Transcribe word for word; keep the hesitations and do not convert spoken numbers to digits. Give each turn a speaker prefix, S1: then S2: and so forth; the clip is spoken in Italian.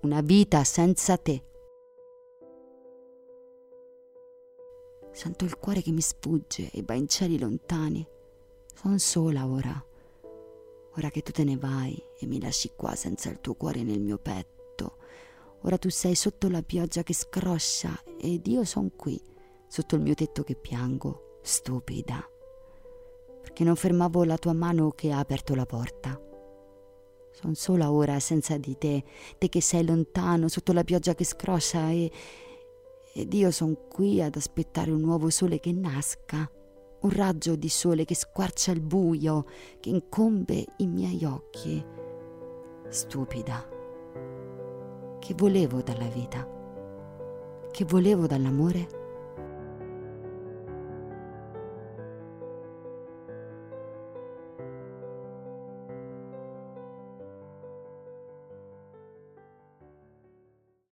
S1: una vita senza te. Sento il cuore che mi sfugge e va in cieli lontani. Sono sola ora, ora che tu te ne vai e mi lasci qua senza il tuo cuore nel mio petto. Ora tu sei sotto la pioggia che scroscia ed io son qui, sotto il mio tetto che piango, stupida, perché non fermavo la tua mano che ha aperto la porta. Son sola ora senza di te, te che sei lontano, sotto la pioggia che scroscia e... ed io son qui ad aspettare un nuovo sole che nasca, un raggio di sole che squarcia il buio, che incombe i miei occhi. Stupida. Che volevo dalla vita? Che volevo dall'amore?